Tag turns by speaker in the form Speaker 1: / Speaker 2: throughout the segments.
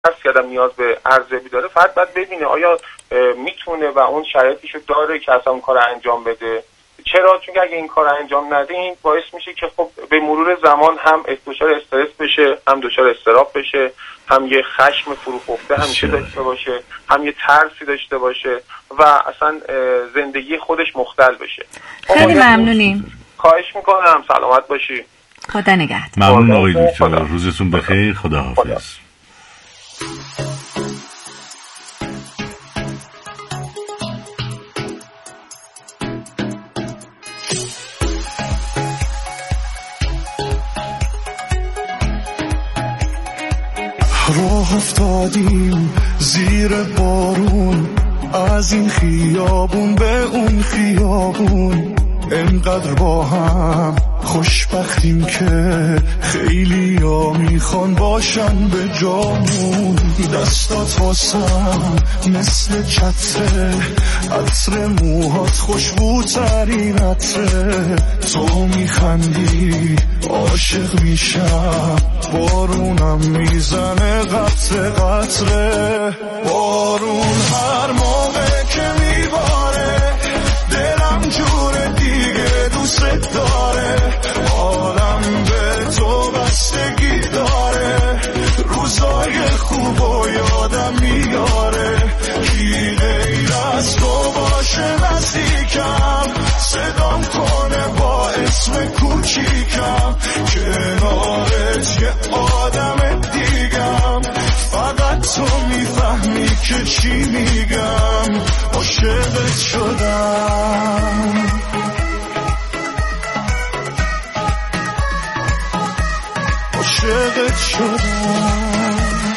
Speaker 1: هست که آدم نیاز به ارزیابی داره، فرد باید ببینه آیا میتونه و اون شرایطیشو داره که اصلا اون کار انجام بده. چرا؟ چون اگه این کار انجام نده این باعث میشه که خب به مرور زمان هم دچار استرس بشه، هم دچار اضطراب بشه، هم یه خشم فروخفته همیشه داشته باشه، هم یه ترسی داشته باشه و اصلا زندگی خودش مختل بشه.
Speaker 2: خیلی ممنونیم.
Speaker 1: خواهش میکنم. سلامت باشی.
Speaker 2: خدا نگهدار.
Speaker 3: ممنون آقای دکتر. روزتون بخیر. خدا حافظ.
Speaker 4: راه افتادیم زیر بارون، از این خیابون به اون خیابون، انقدر با هم خوشبختیم که خیلی ها میخوان باشن به جامون. دستات واسم مثل چتره، عطر موهات خوشبوترین عطره، تو میخندی عاشق میشم، بارونم میزنه قطره قطره. بارون هر موقع که میباره دلم جور دیگه دوست داره، حالم به تو بستگی داره، روزای خوب و یادم میاره، کی غیر از تو باشه نزدیکم، صدام کنه با اسم کوچیکم، کنارت یه آدم دیگم، فقط تو میفهمی که چی میگم، عاشقت شدم. عاشقت شدم.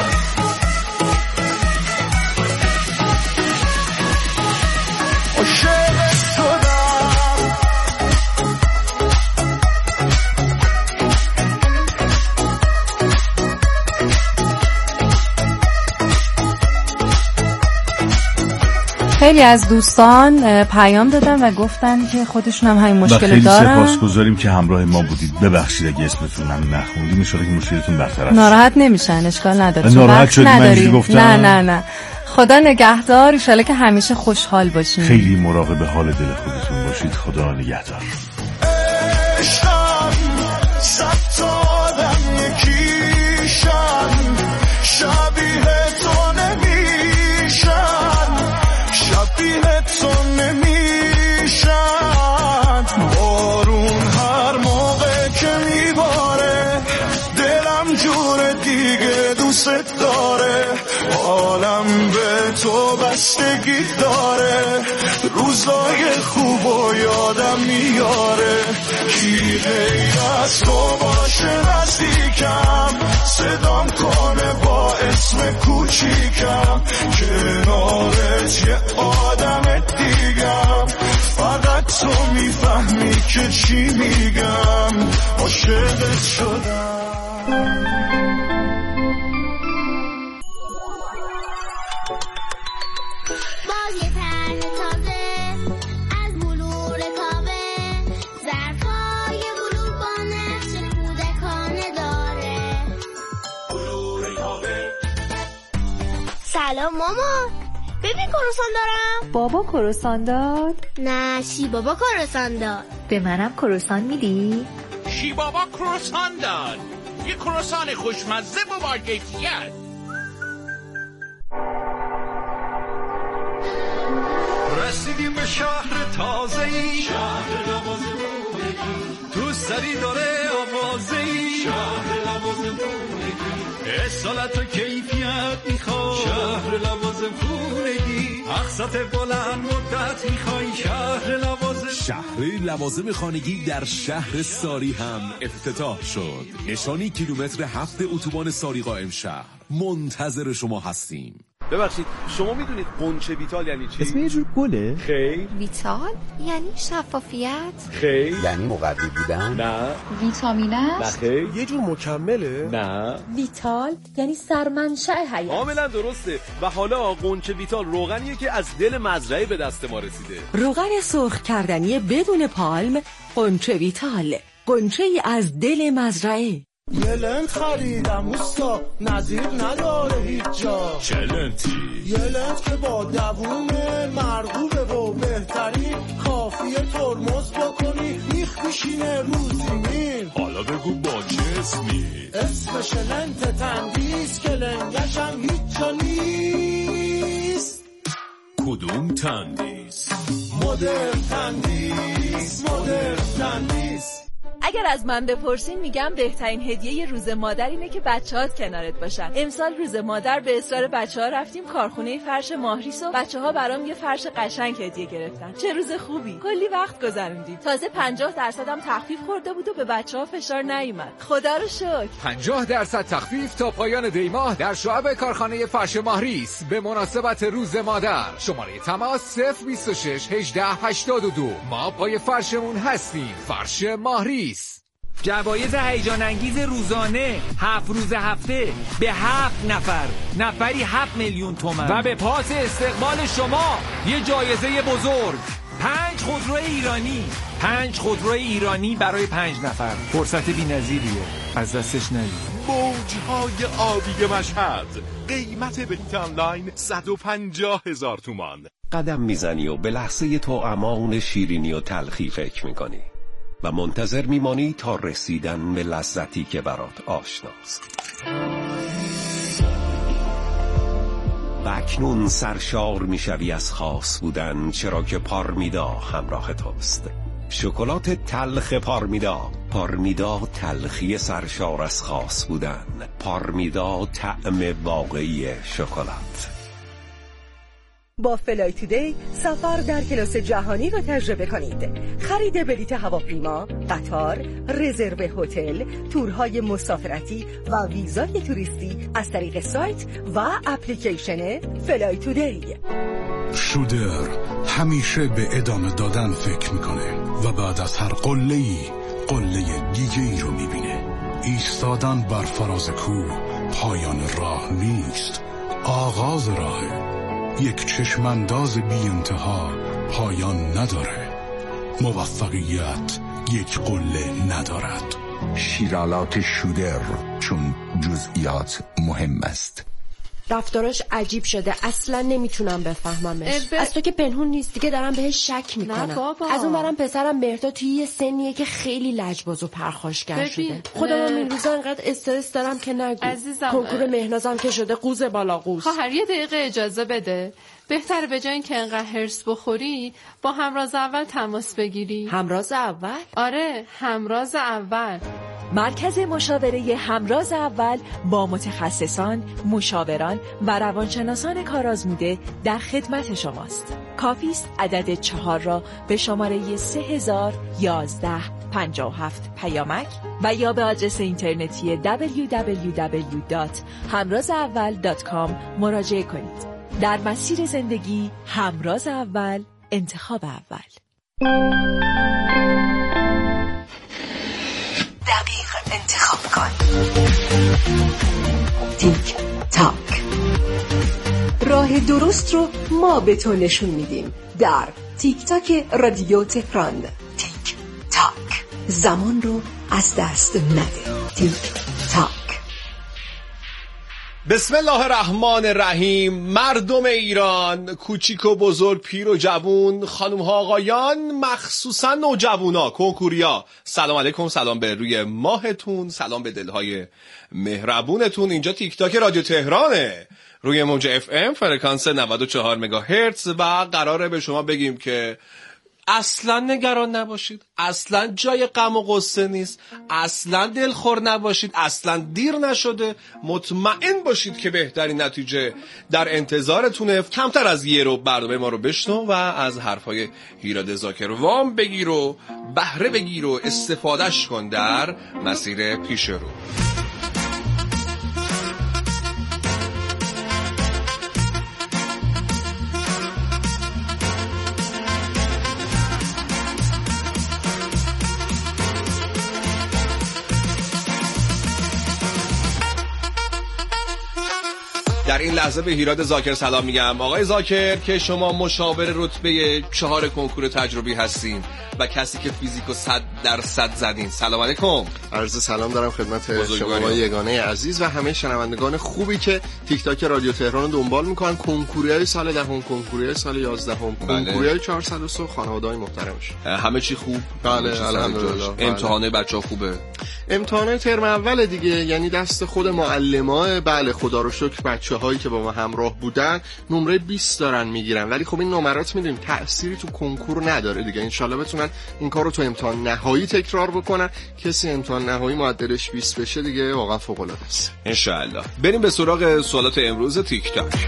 Speaker 4: عاشقت شدم.
Speaker 2: خیلی از دوستان پیام دادن و گفتن که خودشون هم همین مشکل
Speaker 3: خیلی
Speaker 2: دارن.
Speaker 3: خیلی سپاسگزاریم که همراه ما بودید. ببخشید اگه اسمتون هم نخوندیم، ان شاءالله که مشکلتون برطرف شه.
Speaker 2: ناراحت نمیشن، اشکال نداره.
Speaker 3: ناراحت شدید من اینجوری گفتم؟
Speaker 2: نه خدا نگهدار. ان شاءالله که همیشه خوشحال باشین.
Speaker 3: خیلی مراقب حال دل خودتون باشید. خدا نگهدار.
Speaker 4: داره حالم به تو بستگی داره، روزای خوب و یادم میاره، کی غیر از تو باشه نزدیکم، صدام کنه با اسم کوچیکم، کنارت یه آدم دیگم، فقط تو میفهمی که چی میگم، عاشقت شدم.
Speaker 5: سلام مامان، ببین کروسان دارم.
Speaker 6: بابا کروسان داد؟
Speaker 5: نه شی بابا کروسان داد.
Speaker 6: به منم کروسان میدی؟
Speaker 7: شی بابا کروسان داد، یه کروسان خوشمزه با کیفیت.
Speaker 4: رسیدیم به شهر تازه‌ای، شهر لوازم تو سری داره آوازه‌ای، شهر لوازم اصالت و کیفیت میخوای، شهر لوازم خونگی، اقساط بلند مدت میخوای، شهر لوازم.
Speaker 8: شهر لوازم خانگی در شهر ساری هم افتتاح شد. نشانی کیلومتر 7 اتوبان ساری قائم شهر. منتظر شما هستیم.
Speaker 9: ببخشید شما میدونید قنچه ویتال یعنی چی؟
Speaker 10: اسم یه جور گله؟
Speaker 9: خیر.
Speaker 6: ویتال یعنی شفافیت؟
Speaker 9: خیر.
Speaker 10: یعنی مقوی بودن؟
Speaker 9: نه.
Speaker 6: ویتامین است؟
Speaker 9: نه خیر.
Speaker 10: یه جور مکمله؟
Speaker 9: نه.
Speaker 6: ویتال یعنی سرمنشأ حیات.
Speaker 9: کاملا درسته. و حالا قنچه ویتال روغنیه که از دل مزرعه به دست ما رسیده.
Speaker 11: روغن سرخ کردنی بدون پالم، قنچه ویتال، قنچه ای از دل مزرعه. یه لنت خریدم اوستا نظیر نداره هیچ جا.
Speaker 3: چه لنتی؟
Speaker 11: یه لنت که با دوونه مرغوبه و بهترین، کافیه ترمز بکنی میخ میشینه رو زمین.
Speaker 3: حالا بگو با چه اسمی؟
Speaker 11: اسمش لنت تندیس که لنگشم هیچ جا نیست.
Speaker 3: کدوم تندیس؟
Speaker 11: مدرن تندیس، مدرن تندیس.
Speaker 12: اگر از من بپرسین میگم بهترین هدیه روز مادر اینه که بچه‌هات کنارت باشن. امسال روز مادر به اصرار بچه‌ها رفتیم کارخونه فرش ماهریس و بچه‌ها برام یه فرش قشنگ هدیه گرفتن. چه روز خوبی. کلی وقت گذروندیم. تازه 50% هم تخفیف خورده بود و به بچه‌ها فشار نیومد. خدا رو شکر.
Speaker 13: 50% تخفیف تا پایان دی ماه در شعب کارخانه فرش ماهریس به مناسبت روز مادر. شماره تماس 026 18 82. ما پای فرشمون هستیم. فرش ماهریس.
Speaker 14: جوایز هیجان انگیز روزانه 7 روز هفته به 7 نفر، نفری 7 میلیون تومان و به پاس استقبال شما یه جایزه بزرگ 5 خودرو ایرانی. 5 خودرو ایرانی برای 5 نفر. فرصت بی‌نظیریه، از دستش ندید.
Speaker 3: موجهای آبی مشهد، قیمت بلیت آنلاین 150,000 تومان.
Speaker 15: قدم میزنی و به لحظه تو امان شیرینی و تلخی فکر میکنی و منتظر میمانی تا رسیدن به لذتی که برات آشناست. و اکنون سرشار میشوی از خاص بودن، چرا که پارمیدا همراه توست. شکلات تلخ پارمیدا. پارمیدا تلخی سرشار از خاص بودن. پارمیدا طعم واقعی شکلات.
Speaker 16: با فلای تودی سفر در کلاس جهانی را تجربه کنید. خرید بلیط هواپیما، قطار، رزرو هتل، تورهای مسافرتی و ویزای توریستی از طریق سایت و اپلیکیشن فلای تودی.
Speaker 17: شودر همیشه به ادامه دادن فکر میکنه و بعد از هر قله‌ای قله دیگه‌ای رو میبینه. ایستادن بر فراز کوه پایان راه نیست، آغاز راهه. یک چشمانداز بی انتها پایان نداره. موفقیت یک قله ندارد.
Speaker 18: شیرالات شودر، چون جزئیات مهم است.
Speaker 19: رفتاراش عجیب شده، اصلا نمیتونم بفهممش. از تو که پنهون نیست دیگه، دارم بهش شک میکنم. از اون برم پسرم مهرداد توی یه سنیه که خیلی لجباز و پرخاشگر شده. خودم این روزا انقدر استرس دارم که نگو.
Speaker 20: عزیزم،
Speaker 19: کنکور مهنازم که شده قوز بالا قوز.
Speaker 20: خواهر یه دقیقه اجازه بده. بهتره به جای اینکه انقدر هرس بخوری با همراز اول تماس بگیری.
Speaker 19: همراز اول؟
Speaker 20: آره، همراز اول.
Speaker 12: مرکز مشاوره همراز اول با متخصصان، مشاوران و روانشناسان کارآزموده در خدمت شماست. کافی است عدد 4 را به شماره 301157 پیامک و یا به آدرس اینترنتی www.hamrazaawal.com مراجعه کنید. در مسیر زندگی همراز اول، انتخاب اول.
Speaker 16: دقیق انتخاب کن. تیک تاک. راه درست رو ما به تو نشون میدیم در تیک تاک رادیو تهران. تیک تاک. زمان رو از دست نده. تیک تاک.
Speaker 21: بسم الله الرحمن الرحیم. مردم ایران، کوچیک و بزرگ، پیر و جوون، خانم ها آقایان، مخصوصا نوجوانا، کنکوریا، سلام علیکم. سلام به روی ماهتون، سلام به دلهای مهربونتون. اینجا تیک تاک رادیو تهرانه، روی موج FM فرکانس 94 مگاهرتز و قراره به شما بگیم که اصلا نگران نباشید، اصلا جای غم و غصه نیست، اصلا دلخور نباشید، اصلا دیر نشده، مطمئن باشید که بهترین نتیجه در انتظارتونه. کمتر از یه رو برنامه ما رو بشنو و از حرفای هیراد زاکر وام بگیر و بهره بگیر و استفادهش کن در مسیر پیش رو. در این لحظه به هیراد زاکر سلام میگم. آقای زاکر که شما مشاور رتبه 4 کنکور تجربی هستین و کسی که فیزیکو 100% زدین، سلام علیکم. عرض سلام دارم خدمت شما یگانه عزیز و همه شنوندگان خوبی که تیک تاک رادیو تهران رو دنبال میکنن. کنکوریای سال 10، کنکوریای سال 11، کنکوریای 403 خانواده‌های محترمش. همه چی خوب؟ بله الحمدلله. امتحانات بچه‌ها خوبه؟ امتحانات ترم اول دیگه، یعنی دست خود معلم‌ها. بله خدا رو شکر بچه‌هایی که با ما همراه بودن نمره 20 دارن میگیرن، ولی خب این نمرات میدونیم تأثیری تو کنکور نداره دیگه. ان شاءالله بتونن این کارو تو امتحان نهایی تکرار بکنن. کسی امتحان نهایی معدلش 20 بشه دیگه واقعا فوق‌العاده است ان شاءالله. بریم به سراغ سوالات امروز تیک تاک.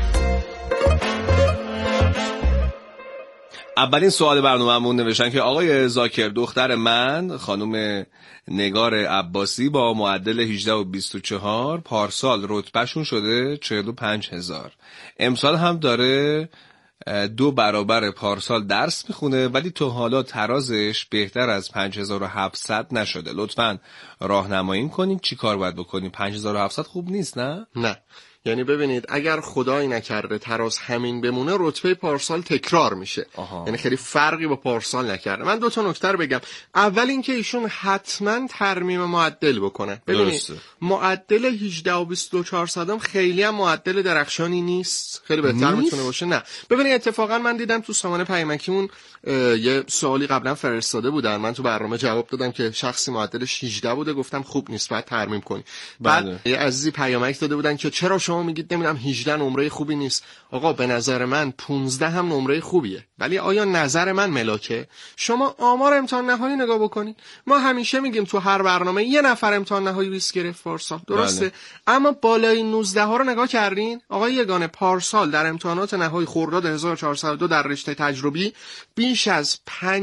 Speaker 21: اولین سوال برنامه‌مون نوشتن که آقای زاکر دختر من خانم نگار عباسی با معدل 18 و 24 پارسال رتبهشون شده 45,000. امسال هم داره 2 برابر پارسال درس میخونه ولی تا حالا ترازش بهتر از 5700 نشده. لطفاً راهنمایی کنین چی کار باید بکنیم؟ 5700 خوب نیست نه؟ نه. یعنی ببینید اگر خدایی نکرده تراز همین بمونه رتبه پارسال تکرار میشه. یعنی خیلی فرقی با پارسال نکرده. من 2 تا نکته رو بگم. اول اینکه ایشون حتما ترمیم معدل بکنن. ببینید معدل 18 و 24 صدام خیلی هم معدل درخشانی نیست. خیلی بهتر میتونه باشه. نه ببینید اتفاقا من دیدم تو سامانه پیامکیمون یه سوالی قبلا فرستاده بودن، من تو برنامه جواب دادم که شخصی معدلش 18 بوده، گفتم خوب نیست باید ترمیم کنی. بعد یه عزیزی پیامک داده بودن که چرا شما میگید نمیدونم 18 نمره خوبی نیست. آقا به نظر من 15 هم نمره خوبیه، ولی آیا نظر من ملاکه؟ شما آمار امتحان نهایی نگاه بکنید. ما همیشه میگیم تو هر برنامه یه نفر امتحان نهایی 20 گرفت پارسال، درسته؟ اما بالای 19 ها رو نگاه کردین؟ آقا یگانه پارسال در امتحانات نهایی خرداد 1402 در رشته تجربی بیش از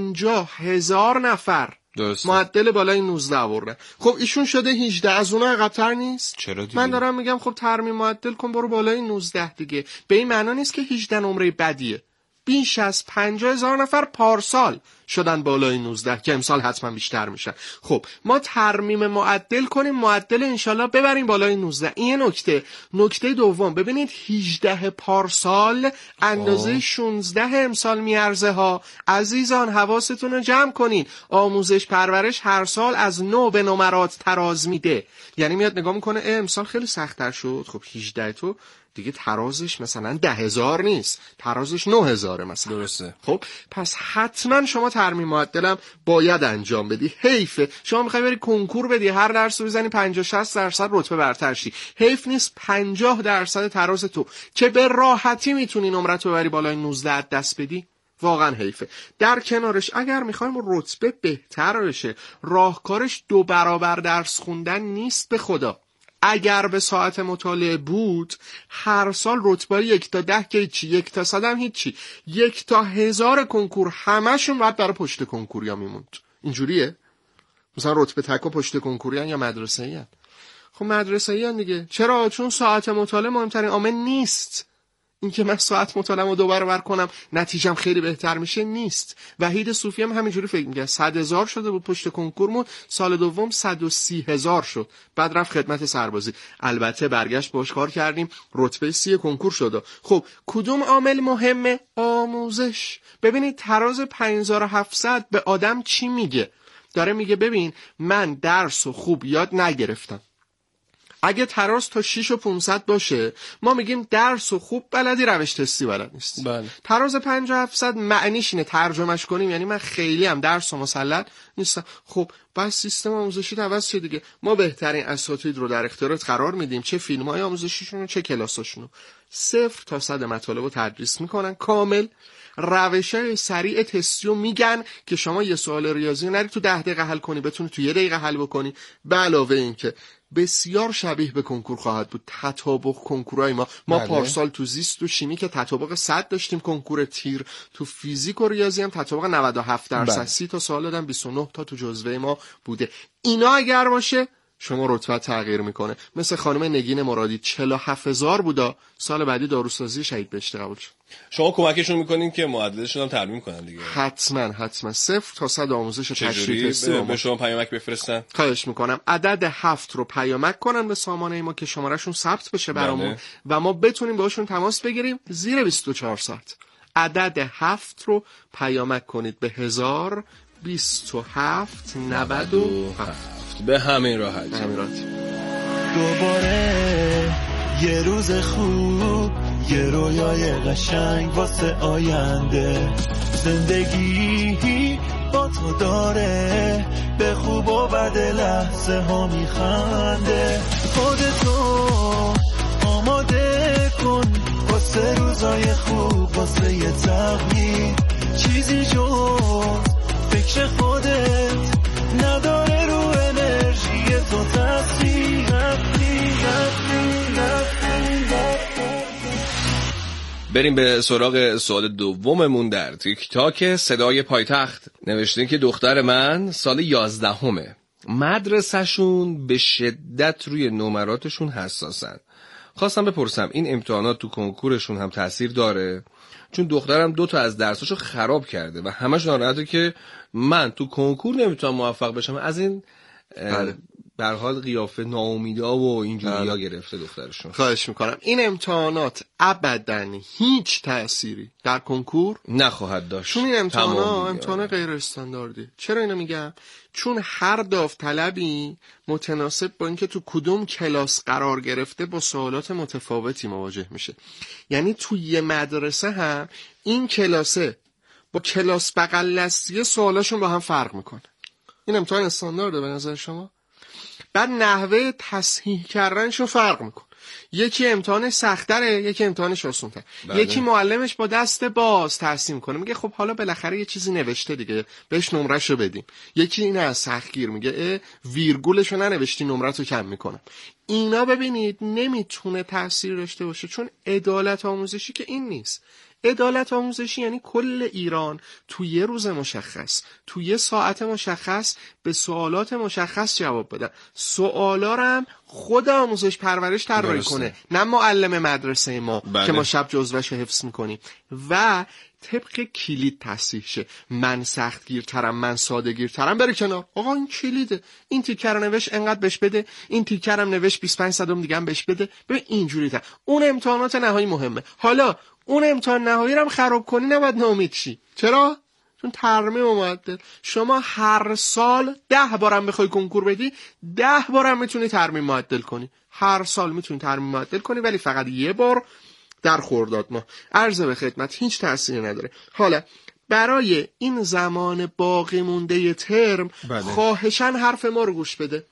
Speaker 21: 50,000 نفر معدل بالای 19 آورده. خب ایشون شده 18، از اونها عقب‌تر نیست؟ چرا دیگه؟ من دارم میگم خب ترمیم معدل کن برو بالای 19 دیگه. به این معنا نیست که 18 نمره بدیه. بیش از 50,000 نفر پارسال شدن بالای 19 که امسال حتما بیشتر میشن. خب ما ترمیم معدل کنیم، معدل انشالله ببریم بالای 19. این نکته. نکته دوم ببینید 18 پارسال اندازه 16 امسال میارزه ها. عزیزان حواستون رو جمع کنین. آموزش پرورش هر سال از نو به نمرات تراز میده. یعنی میاد نگاه میکنه امسال خیلی سخت‌تر شد. خب 18 تو دیگه ترازش مثلا 10,000 نیست، ترازش 9,000 مثلا. درسته. خب پس حتما شما ترمیم معدلم باید انجام بدی. حیفه شما میخوای بری کنکور بدی هر درس رو بزنی 50-60% رتبه برتر شی. حیف نیست 50% تراز تو که به راحتی میتونی نمرت ببری بالای 19 دست بدی. واقعا حیفه. در کنارش اگر میخوایم رتبه بهتر بشه راهکارش 2 برابر درس خوندن نیست. به خدا اگر به ساعت مطالعه بود هر سال رتبه 1 تا 10 که هیچی، 1 تا 100 هم هیچی، 1 تا 1000 کنکور همشون باید برای پشت کنکوریا میموند. اینجوریه؟ مثلا رتبه تکا پشت کنکوریان یا مدرسه‌ای؟ خب مدرسه‌ای دیگه. چرا؟ چون ساعت مطالعه مهمترین عامل نیست. اینکه من ساعت مطالعه رو 2 برابر کنم نتیجم خیلی بهتر میشه نیست. وحید صوفی هم همینجوری فکر می‌کرد. 100,000 شده بود پشت کنکورمون، سال دوم 130,000 شد. بعد رفت خدمت سربازی. البته برگشت باش کار کردیم، رتبه 30 کنکور شد. خب کدوم عامل مهمه؟ آموزش. ببینید تراز 5700 به آدم چی میگه؟ داره میگه ببین من درس خوب یاد نگرفتم. اگه تراز تا 6 و 500 باشه ما میگیم درس و خوب بلدی، روش تستی بلد نیست. بله. تراز 5700 معنیش اینه ترجمهش کنیم یعنی من خیلی هم درس و مسلط نیستم. خب بس سیستم آموزشی عوض شه دیگه. ما بهترین اساتید رو در اختیارت قرار میدیم، چه فیلم‌های آموزشیشون و چه کلاساشون. 0 تا 100 مطالب رو تدریس میکنن کامل. روش‌های سریع تستیو میگن که شما یه سوال ریاضی نری تو 10 دقیقه حل کنی، بتونی تو 1 دقیقه حل بکنی. به علاوه این که بسیار شبیه به کنکور خواهد بود. تطابق کنکورای ما بله. پارسال تو زیست و شیمی که تطابق 100 داشتیم، کنکور تیر تو فیزیک و ریاضی هم تطابق 97%. بله. 30 تا سوال دادم 29 تا تو جزوه ما بوده. اینا اگر باشه شما رتبه تغییر میکنه. مثل خانم نگین مرادی 47,000 بودا، سال بعدی داروسازی شهید بهشتی قبول شد. شما کمکشون میکنین که معدلشون هم ترمیم کنن دیگه؟
Speaker 1: حتما 0 تا 100 آموزش تشریح حسی
Speaker 21: به شما پیامک بفرستن.
Speaker 1: خواهش میکنم عدد 7 رو پیامک کنن به سامانه ما که شمارهشون ثبت بشه برامون و ما بتونیم باهاشون تماس بگیریم زیر 24 ساعت. عدد 7 رو پیامک کنید به 102797
Speaker 21: به همین راحت.
Speaker 11: دوباره یه روز خوب، یه رویای قشنگ واسه آینده. زندگی با تو داره به خوب و بد لحظه ها میخنده. خودتو آماده کن واسه روزای خوب، واسه یه تغییر. چیزی جز فکر خودت نداره رو انرژی تو تاثیر.
Speaker 21: بریم به سراغ سوال دوممون در تیک تاک صدای پایتخت. نوشتین که دختر من سال 11 مدرسه‌شون به شدت روی نمراتشون حساسن. خواستم بپرسم این امتحانات تو کنکورشون هم تأثیر داره؟ چون دخترم 2 تا از درساشو خراب کرده و همش ناراحته که من تو کنکور نمیتونم موفق بشم. از این به هر حال قیافه ناامیدا و اینجوریا گرفته دخترشون.
Speaker 1: خواهش میکنم این امتحانات ابداً هیچ تأثیری در کنکور
Speaker 21: نخواهد داشت.
Speaker 1: چون این امتحان غیر استانداردی. چرا اینو میگم؟ چون هر داوطلبی متناسب با اینکه تو کدوم کلاس قرار گرفته با سوالات متفاوتی مواجه میشه. یعنی تو یه مدرسه هم این کلاسه با کلاس بغل دستی سوالاشون با هم فرق میکنه. این امتحان استاندارده به نظر شما؟ بعد نحوه تصحیح کردنشون فرق میکنه. یکی امتحانش سخت‌تره، یکی امتحانش آسان‌تره. یکی معلمش با دست باز تصحیح میکنه، میگه خب حالا بالاخره یه چیزی نوشته دیگه بهش نمرهشو بدیم. یکی این از سختگیر میگه ویرگولشو ننوشتی نمره‌تو کم میکنم. اینا ببینید نمیتونه تأثیر داشته باشه، چون عدالت آموزشی که این نیست. عدالت آموزشی یعنی کل ایران تو یه روز مشخص، تو یه ساعت مشخص به سوالات مشخص جواب بدن. سوالا رو هم خود آموزش پرورش طراحی کنه، نه معلم مدرسه ما که ما شب جزوه‌شو حفظ میکنیم. و طبق کلید تصحیح شه. من سختگیرترم، من ساده‌گیرترم، بره کنار. آقا این کلیده. این تیکه رو نوشت انقدر بهش بده، این تیکه رو نوشت 25 صدم دیگه هم بهش بده. ببین اینجوری تا اون امتحانات نهایی مهمه. حالا اون امتحان نهایی رو هم خراب کنی نباید ناامید شی. چرا؟ چون ترمیم و معدل. شما هر سال 10 بارم بخوای کنکور بدی 10 بارم میتونی ترمیم معدل کنی. هر سال میتونی ترمیم معدل کنی، ولی فقط یه بار در خرداد ماه. عرض به خدمت هیچ تأثیری نداره. حالا برای این زمان باقی مونده ترم خواهشاً حرف ما رو گوش بده.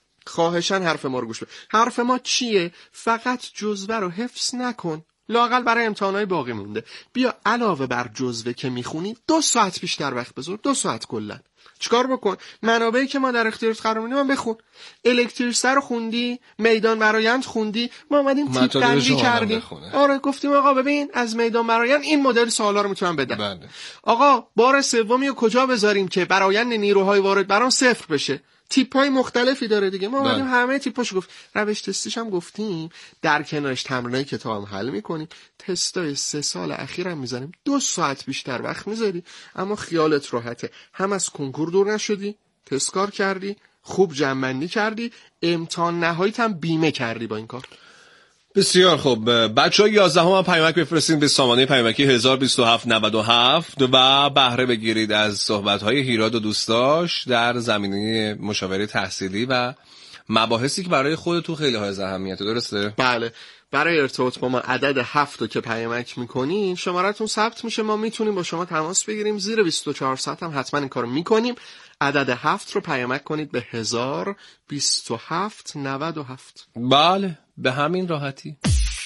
Speaker 1: حرف ما چیه؟ فقط جزوه رو حفظ نکن. لااقل برای امتحانات باقی مونده بیا علاوه بر جزوه که میخونی 2 ساعت بیشتر وقت بذار. 2 ساعت کلا چیکار بکن؟ منابعی که ما در اختیارت قرار میدیم من بخون. الکتریسته رو خوندی، میدان برآیند خوندی، ما اومدیم تیپ بندی کردیم. آره گفتیم آقا ببین از میدان برآیند این مدل سوالا رو میتونم بدم. آقا بار سومی رو کجا بذاریم که برآیند نیروهای وارد بر آن 0 بشه؟ تیپ‌های مختلفی داره دیگه. ما اومدیم همه تیپاشو گفت. روش تستیش هم گفتیم، در کنارش تمرینای کتاب هم حل می‌کنیم. تستای 3 سال اخیرم می‌زنیم. 2 ساعت بیشتر وقت می‌ذاری، اما خیالت راحته. هم از کنکور دور نشدی، تست کار کردی، خوب جمع‌بندی کردی، امتحان نهاییت هم بیمه کردی با این کار.
Speaker 21: بسیار خوب. بچه‌ها 11 هم پیامک بفرستین به سامانه پیامکی 102797 و بهره بگیرید از صحبت‌های هیراد و دوستاش در زمینه مشاوره تحصیلی و مباحثی که برای خودتون خیلی های اهمیته. درسته؟
Speaker 1: بله. برای ارتباط با ما عدد 7 رو که پیامک میکنین شمارتون ثبت میشه، ما میتونیم با شما تماس بگیریم. زیر 24 ساعت هم حتما این کارو میکنیم. عدد 7 رو پیامک کنید به 102797.
Speaker 21: بله به همین راحتی.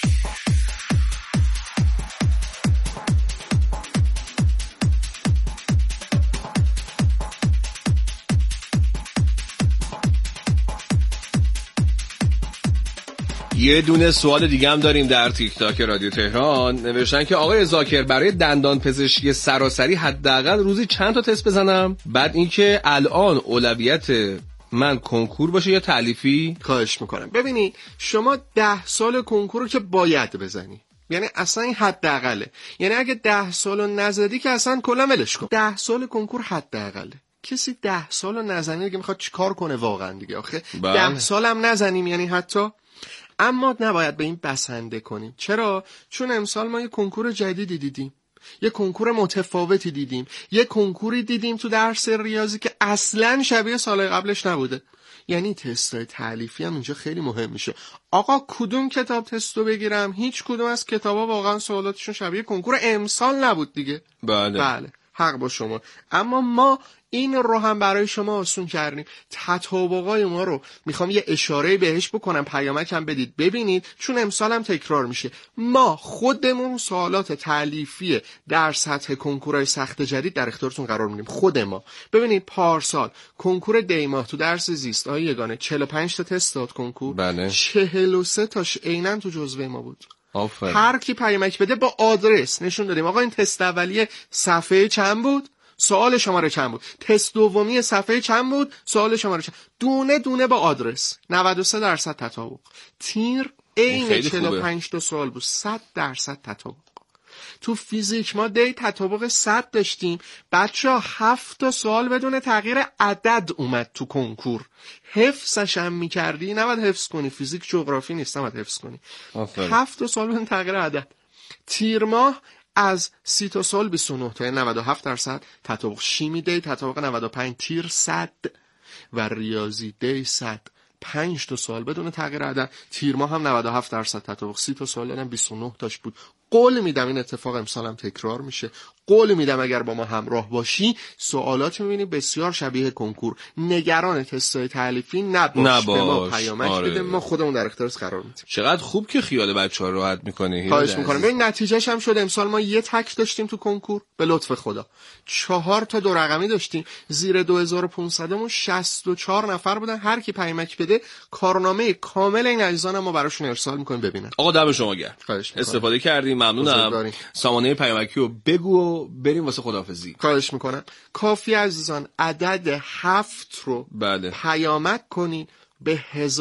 Speaker 21: یه دونه سوال دیگه هم داریم در تیک تاک رادیو تهران. نوشتن که آقای زاکر برای دندان پزشکی سراسری حداقل روزی چند تا تست بزنم؟ بعد اینکه الان اولویت من کنکور باشه یا تالیفی؟
Speaker 1: خواهش میکنم. ببینی شما 10 سال کنکور رو که باید بزنی، یعنی اصلا این حداقله. یعنی اگه 10 سالو نزدی که اصلا کلا ولش کن. 10 سال کنکور حداقله. کسی 10 سالو نزنه دیگه میخواد چیکار کنه واقعا دیگه؟ آخه 10 سالم نزنیم یعنی حتی. اما نباید به این بسنده کنیم. چرا؟ چون امسال ما یه کنکور جدیدی دیدیم، یه کنکور متفاوتی دیدیم، یه کنکوری دیدیم تو درس ریاضی که اصلاً شبیه سال قبلش نبوده. یعنی تستای تالیفی هم اینجا خیلی مهم میشه. آقا کدوم کتاب تستو بگیرم؟ هیچ کدوم از کتابا واقعا سوالاتشون شبیه کنکور امسال نبود دیگه. بله حق با شما. اما ما این رو هم برای شما آسون کردیم. تطابقای ما رو میخوام یه اشاره بهش بکنم، پیامک هم بدید ببینید، چون امسال هم تکرار میشه. ما خودمون سوالات تالیفی در سطح کنکورهای سخت جدید در اختیارتون قرار میدیم. خود ما ببینید پارسال کنکور دیماه تو درس زیست آقای یگانه 45 تا تست داد کنکور.
Speaker 21: بله.
Speaker 1: 43 تاش عیناً تو جزوه ما بود.
Speaker 21: آفرین.
Speaker 1: هر کی پیامک بده با آدرس نشون دادیم. آقا این تست اولیه صفحه چند بود؟ سوال شماره چند بود؟ تست دومی صفحه چند بود؟ سوال شماره چند؟ دونه دونه با آدرس. 93% تطابق. تیر عین 45 تا سوال بود. 100% تطابق. تو فیزیک ما دی تطابق 100 داشتیم. بچه‌ها 7 تا سوال بدون تغییر عدد اومد تو کنکور. حفظش هم می‌کردی، نباید حفظ کنی. فیزیک جغرافی نیست، نباید حفظ کنی. 7 تا سوال بدون تغییر عدد. تیر ماه از 30 تا سال 29 تا 97% تطابق. شیمی دی تطابق 95. تیر 100 و ریاضی دی 100. 5 تا سوال بدون تغییر عدد. تیر ماه هم 97% تطابق. 30 تا سوال هم 29 تاش بود. قول میدم این اتفاق امسال هم تکرار میشه. قول میدم اگر با ما همراه باشی سوالات میبینی بسیار شبیه کنکور. نگران تستای تالیفی نباش. به ما پیامک بده، ما خودمون در اختیارت قرار میدیم.
Speaker 21: چقدر خوب که خیال بچه‌ها رو راحت میکنه.
Speaker 1: خواهش میکنم. ببین نتیجهش هم شد. امسال ما یه تک داشتیم تو کنکور به لطف خدا. 4 تا 2 رقمی داشتیم. زیر 2500 مون 64 نفر بودن. هر کی پیامک بده کارنامه کامل این عزیزان ما براشون ارسال میکنیم ببینن.
Speaker 21: آقا دم شما گرم. استفاده کردیم. ممنونم. سامانه پیامکی رو بگو و بریم واسه خداحافظی.
Speaker 1: خواهش میکنم. کافی عزیزان عدد 7 رو پیامک کنین به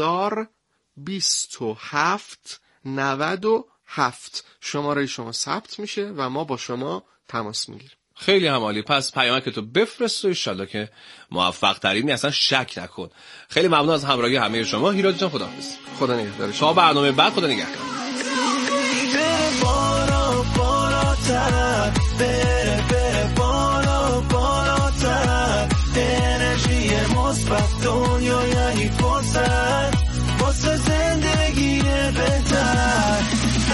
Speaker 1: 102797. شماره شما ثبت میشه و ما با شما تماس میگیریم.
Speaker 21: خیلی هم عالی. پس پیامکتو بفرست و ان شاءالله که موفق ترینی، اصلا شک نکن. خیلی ممنون از همراهی همه شما. هیراد جان خداحافظ.
Speaker 1: خدا نگهدار.
Speaker 21: تا برنامه بعد خدا نگهدار.
Speaker 4: بره بالاتر انرژی مثبت دنیا یعنی فرصت واسه زندگی بهتر.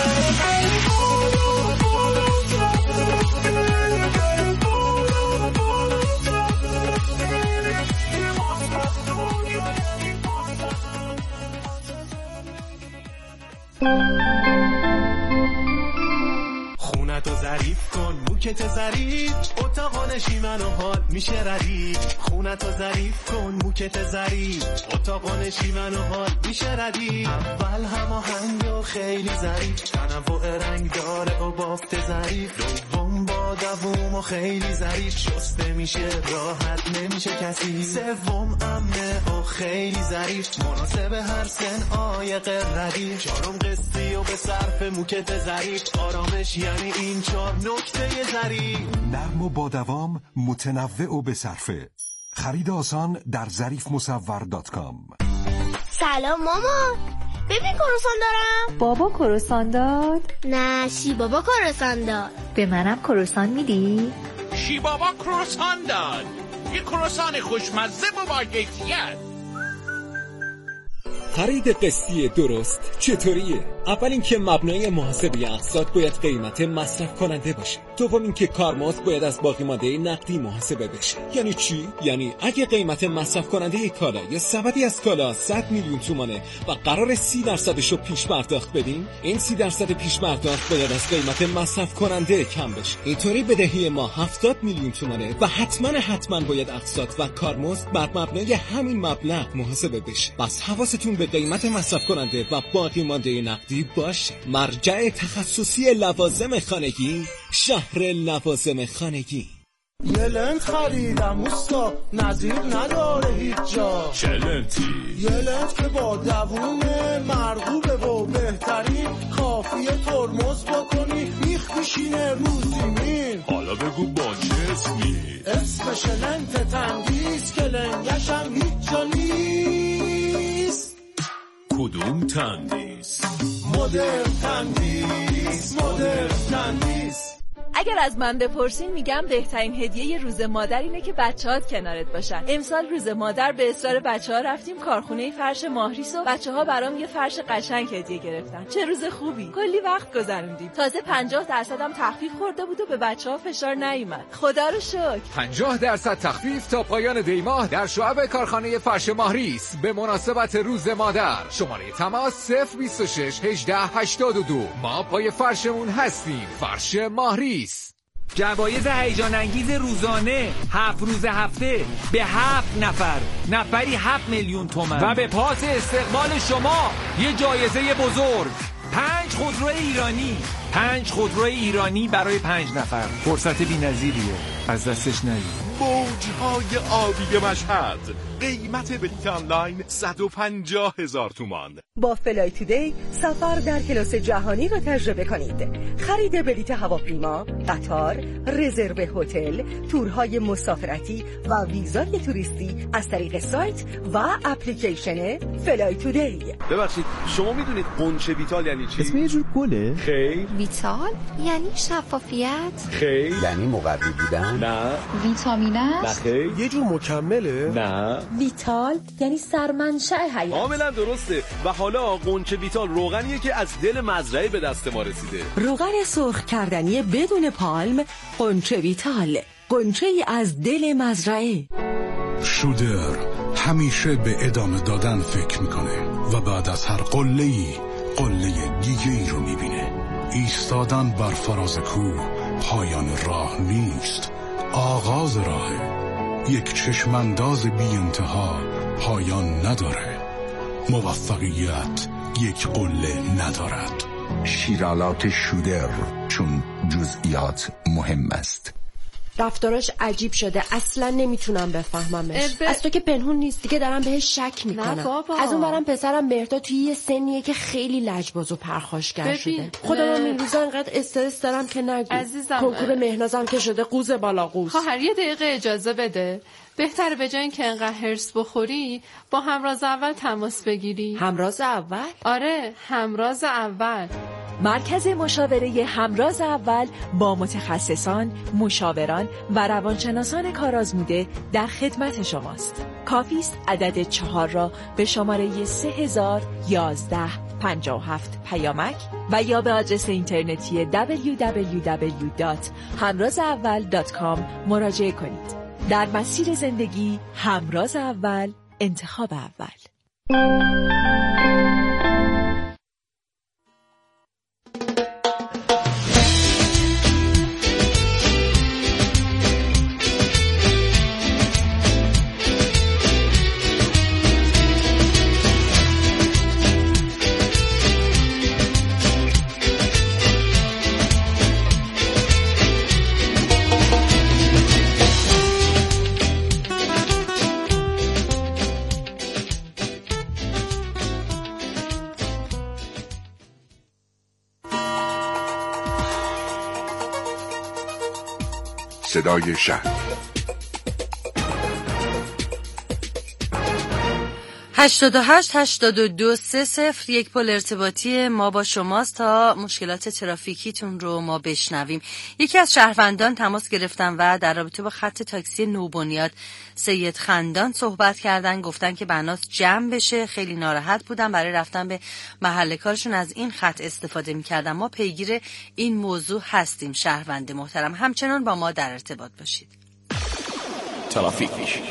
Speaker 4: خونتو ظریف کن، موکت ظریف، اتاق نشیمن و حال میشه ردیف. خونتو ظریف کن، موکت ظریف، اتاق نشیمن و حال میشه ردیف. اول هماهنگ و خیلی ظریف، تنوع رنگ داره و بافت ظریف. دوم با دووم و خیلی ظریف، شسته میشه راحت نمیشه کسی. سوم امنه و خیلی ظریف، مناسب هر سن عایق ردیف. چهارم قسطی و به صرف موکت ظریف، آرامش یعنی این 4 نکته ظریف.
Speaker 2: نرم و با دوام، متنوع و به صرفه. خرید آسان در ظریفمصور.com.
Speaker 5: سلام مامان، ببین کروسان دارم.
Speaker 6: بابا کروسان داد؟
Speaker 5: نه شی بابا کروسان داد.
Speaker 6: به منم کروسان میدی؟
Speaker 7: شی بابا کروسان داد. یه کروسان خوشمزه با باگیتیت.
Speaker 22: خرید قسطی درست چطوریه؟ اول اینکه مبنای محاسبه اقساط باید قیمت مصرف کننده باشه. دوم اینکه کارمزد باید از باقی مانده نقدی محاسبه بشه. یعنی چی؟ یعنی اگه قیمت مصرف کننده کالا یا سبدی از کالا 100 میلیون تومانه و قرار 30% رو پیش پرداخت بدیم، این 30% پیش پرداخت باید از قیمت مصرف کننده کم بشه. اینطوری بدهی ما 70 میلیون تومانه و حتما باید اقساط و کارمزد بر مبنای همین مبلغ محاسبه بشه. پس حواستون به قیمت مصرف کننده و باقی مانده نقدی باشه. مرجع تخصصی لوازم خانگی، شهر لوازم خانگی.
Speaker 11: یه لنت خریدم اوستا، نظیر نداره هیچ جا.
Speaker 3: چه لنتی؟
Speaker 11: یه لنت که با دوونه مرغوبه و بهترین، کافیه ترمز بکنی میخ میشینه رو زمین.
Speaker 3: حالا بگو با چه اسمی؟
Speaker 11: اسمش لنت تندیس که لنگشم هیچ جا نیست.
Speaker 3: کدوم تندیس؟
Speaker 11: مدرن تندیس، مدرن تندیس.
Speaker 12: اگر از من بپرسین میگم بهترین هدیه روز مادر اینه که بچه‌هات کنارت باشن. امسال روز مادر به اصرار بچه‌ها رفتیم کارخونه فرش ماهریس و بچه‌ها برام یه فرش قشنگ هدیه گرفتن. چه روز خوبی. کلی وقت گذروندیم. تازه 50% هم تخفیف خورده بود و به بچه‌ها فشار نیومد. خدا رو شکر.
Speaker 13: 50% تخفیف تا پایان دی ماه در شعب کارخانه فرش ماهریس به مناسبت روز مادر. شماره تماس 026 18 82. ما پای فرشمون هستیم. فرش ماهریس.
Speaker 14: جوایز هیجان انگیز روزانه 7 روز هفته به 7 نفر، نفری 7 میلیون تومان و به پاس استقبال شما یه جایزه بزرگ. 5 خودرو ایرانی، 5 خودرو ایرانی برای 5 نفر. فرصت بی‌نظیریه، از دستش ندید.
Speaker 3: موجهای آبی مشهد، قیمت بلیت آنلاین 150,000 تومان.
Speaker 16: با فلای تودی سفر در کلاس جهانی را تجربه کنید. خرید بلیت هواپیما، قطار، رزرو هتل، تورهای مسافرتی و ویزای توریستی از طریق سایت و اپلیکیشن فلای تودی.
Speaker 9: ببخشید شما میدونید قنچه ویتال یعنی چی؟
Speaker 8: اسم یه جور گله؟
Speaker 9: خیر.
Speaker 10: ویتال یعنی شفافیت؟
Speaker 9: خیر.
Speaker 8: یعنی مقوی بودن؟
Speaker 9: نه.
Speaker 10: ویتامین است؟
Speaker 9: نه خیر.
Speaker 8: یه جور مکمله؟
Speaker 9: نه.
Speaker 10: ویتال یعنی سرمنشأ حیات.
Speaker 9: کاملا درسته. و حالا قنچه ویتال روغنیه که از دل مزرعه به دست ما رسیده.
Speaker 16: روغن سرخ کردنی بدون پالم، قنچه ویتال، قنچه ای از دل مزرعه.
Speaker 17: شودر همیشه به ادامه دادن فکر میکنه و بعد از هر قله‌ای قله دیگه ای رو میبینه. ایستادن بر فراز کوه پایان راه نیست، آغاز راهه. یک چشمانداز بی انتها پایان نداره. موفقیت یک قله ندارد.
Speaker 18: شیرالات شودر، چون جزئیات مهم است.
Speaker 19: رفتاراش عجیب شده، اصلا نمیتونم بفهممش. از تو که پنهون نیست دیگه دارم بهش شک میکنم. از اون برم پسرم مهرتا توی یه سنیه که خیلی لجباز و پرخاشگر شده. خودم این روزا انقدر استرس دارم که نگو.
Speaker 20: عزیزم
Speaker 19: کنکور مهنازم که شده قوز بالا قوز.
Speaker 20: خواهر یه دقیقه اجازه بده. بهتره به جای اینکه انقدر هرس بخوری با همراز اول تماس بگیری.
Speaker 19: همراز اول؟
Speaker 20: آره، همراز اول.
Speaker 12: مرکز مشاوره همراز اول با متخصصان، مشاوران و روانشناسان کارآزموده در خدمت شماست. کافی است عدد 4 را به شماره 301157 پیامک و یا به آدرس اینترنتی www.hamrazaawal.com مراجعه کنید. در مسیر زندگی همراز اول، انتخاب اول.
Speaker 18: صدای شهر
Speaker 23: 88-82-30 یک پل ارتباطی ما با شماست تا مشکلات ترافیکیتون رو ما بشنویم. یکی از شهروندان تماس گرفتن و در رابطه با خط تاکسی نوبنیاد سید خندان صحبت کردن. گفتن که بناس جمع بشه، خیلی ناراحت بودن، برای رفتن به محل کارشون از این خط استفاده می‌کردن. ما پیگیر این موضوع هستیم. شهروند محترم همچنان با ما در ارتباط باشید.
Speaker 21: ترافیک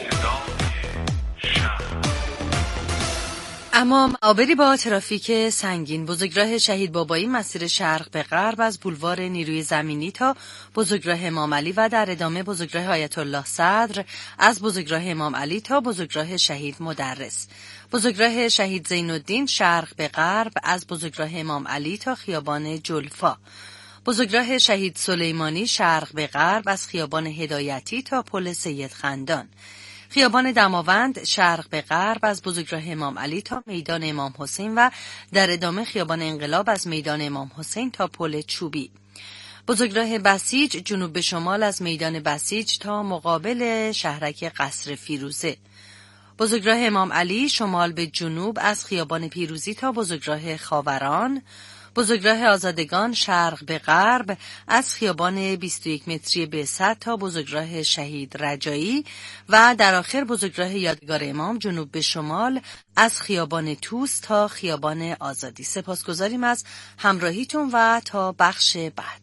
Speaker 23: اما معابری با ترافیک سنگین. بزرگراه شهید بابایی مسیر شرق به غرب از بولوار نیروی زمینی تا بزرگراه امام علی و در ادامه بزرگراه آیت الله صدر از بزرگراه امام علی تا بزرگراه شهید مدرس. بزرگراه شهید زین الدین شرق به غرب از بزرگراه امام علی تا خیابان جلفا. بزرگراه شهید سلیمانی شرق به غرب از خیابان هدایتی تا پل سید خندان. خیابان دماوند شرق به غرب از بزرگراه امام علی تا میدان امام حسین و در ادامه خیابان انقلاب از میدان امام حسین تا پل چوبی. بزرگراه بسیج جنوب به شمال از میدان بسیج تا مقابل شهرک قصر فیروزه. بزرگراه امام علی شمال به جنوب از خیابان پیروزی تا بزرگراه خاوران. بزرگراه آزادگان شرق به غرب از خیابان 21 متری بعثت تا بزرگراه شهید رجایی و در آخر بزرگراه یادگار امام جنوب به شمال از خیابان توس تا خیابان آزادی. سپاسگزاریم از همراهیتون و تا بخش بعد.